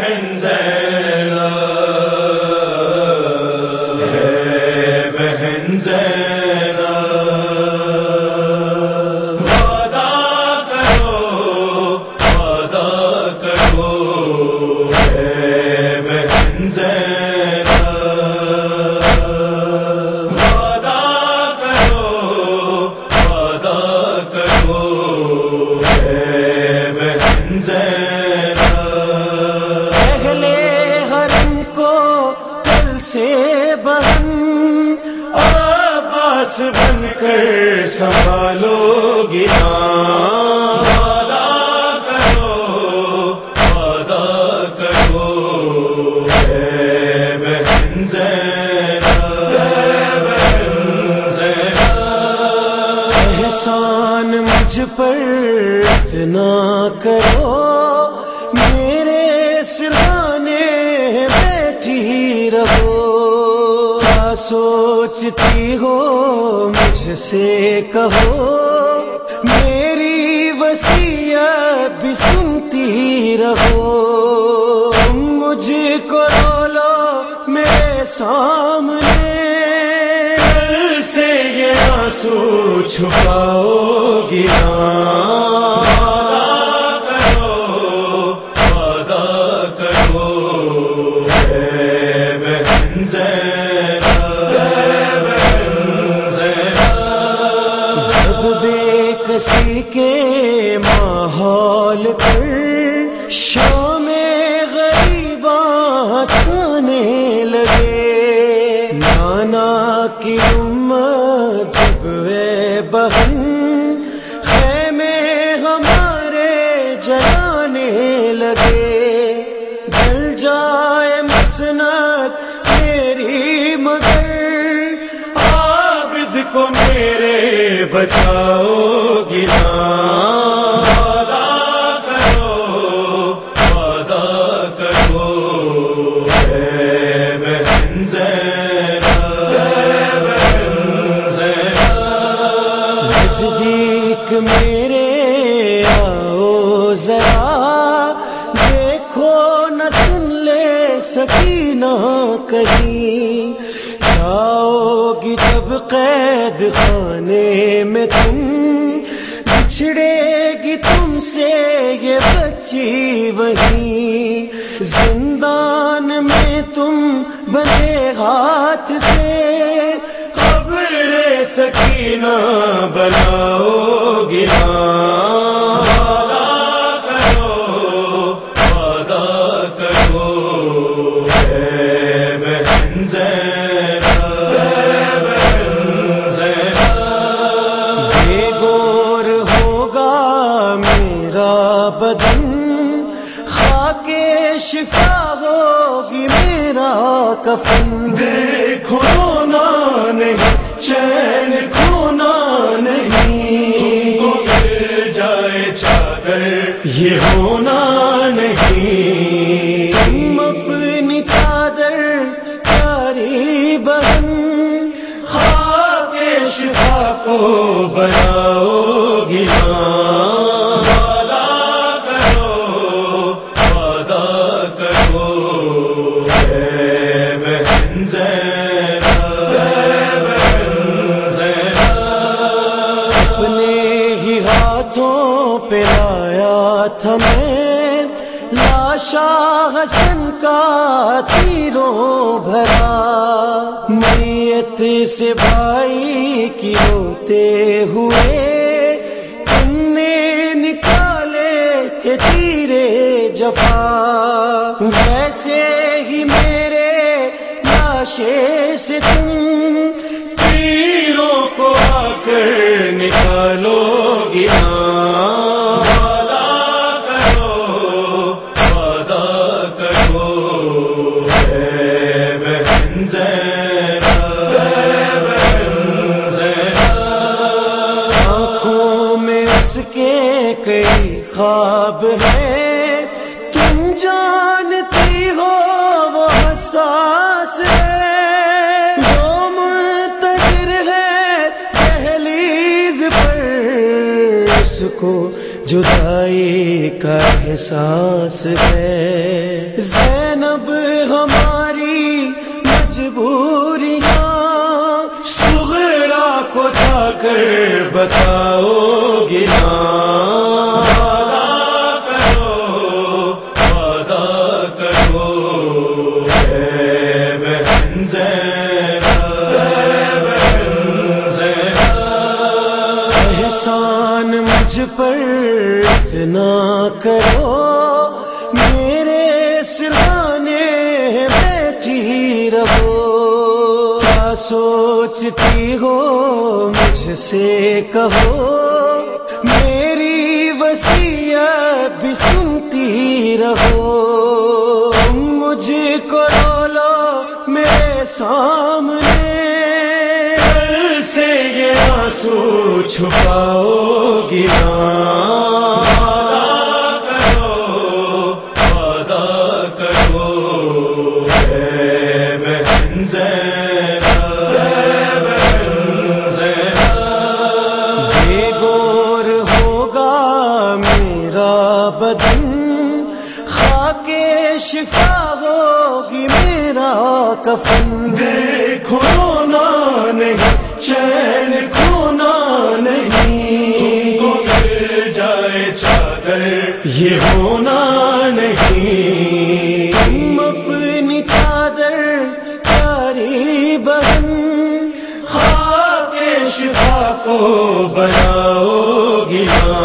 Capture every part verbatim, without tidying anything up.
بہن زینب، ہے بہن زینب، وعدہ کرو وعدہ کرو، ہے بہن زینب، وعدہ کرو وعدہ کرو، ہے بہن زینب۔ سے بہن عباس بن کر سنبھالو گی نا، وعدہ کرو وعدہ کرو، ہے بہن زینب، ہے بہن زینب۔ احسان مجھ پر اتنا کرو، میرے سرانے بیٹھی رہو، کیا سوچتی ہو مجھ سے کہو، میری وصیت بھی سنتی رہو، تم مجھ کو رو لو میرے سامنے، دل سے یہ آنسو چھپاؤ گی نا، کسی کے ماحول پر شام غریباں چھانے لگے، نانا کی امت جب اے بہن خیمے ہمارے جلانے لگے، جل جائے مسند میری مگر عابد کو میرے بچاؤ گی نا، وعدہ کرو وعدہ کرو، ہے بہن زینب، ہے بہن زینب۔ نزدیک میرے آؤ ذرا، دیکھو نہ سن لے سکینہ کہیں، جاؤ گی جب قید خانے میں تم، بچھڑے گی تم سے یہ بچی وہیں، زندان میں تم بندے ہاتھ سے قبر سکینہ بناؤ گی نا، وعدہ کرو وعدہ کرو، ہے بہن زینب، بدن خاک شفا ہوگی میرا کفن، دیکھو رونا نہیں چین کھونا نہیں، تم کو مل جائے چادر یہ ہونا نہیں، تم اپنی چادر پیاری بہن خاک شفا کو بناؤ گی نا، پہ لایا تھا میں لاشا حسن کا تیروں بھرا، میت سے بھائی کی روتے ہوئے تم نے نکالے تھے تیرے جفا، ویسے ہی میرے لاشے سے تم تیروں کو آ کر نکالو گی نا، وعدہ کرو وعدہ کرو، ہے بہن زینب، ہے بہن زینب۔ آنکھوں میں اس کے کئی خواب ہیں، تم جانتی ہو وہ حساس ہے، کو جدائی کا احساس ہے، زینب ہماری مجبوریاں صغرا کو جا کر بتاؤ گی نا، وعدہ کرو وعدہ کرو اے بہن زینب، اے بہن زینب، احسان مجھ پر اتنا کرو، میرے سرانے بیٹھی رہو، کیا سوچتی ہو مجھ سے کہو، میری وصیت بھی سنتی رہو، مجھ کو رو لو میرے سامنے، دل سے یہ آنسو چھپاؤ گی نا، وعدہ کرو وعدہ کرو اے بہن زینب، اے بہن زینب، بے گور ہوگا میرا بدن، خاک شفا ہوگی میرا کفن، دیکھو رونا نہیں چین کھونا نہیں، کو مل جائے چادر یہ ہونا نہیں، تم اپنی چادر پیاری بہن خاک شفا کو بناؤ گی نا،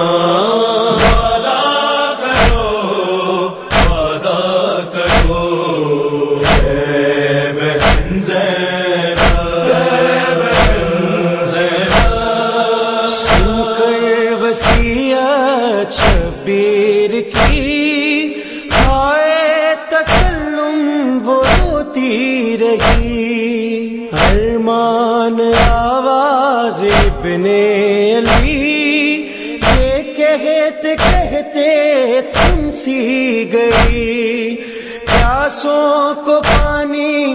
وعدہ کرو وعدہ کرو اے بہن زینب، اے بہن زینب، سن کر وصیت شبیر کی ہائے تکلم وہ روتی رہی، ارمان آواز ابن علی یہ کہتے کہتے تھم سی گئی، پیاسوں کو پانی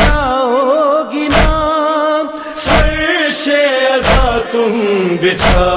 پلاؤ گی نا، سر سے ازا تم بچھا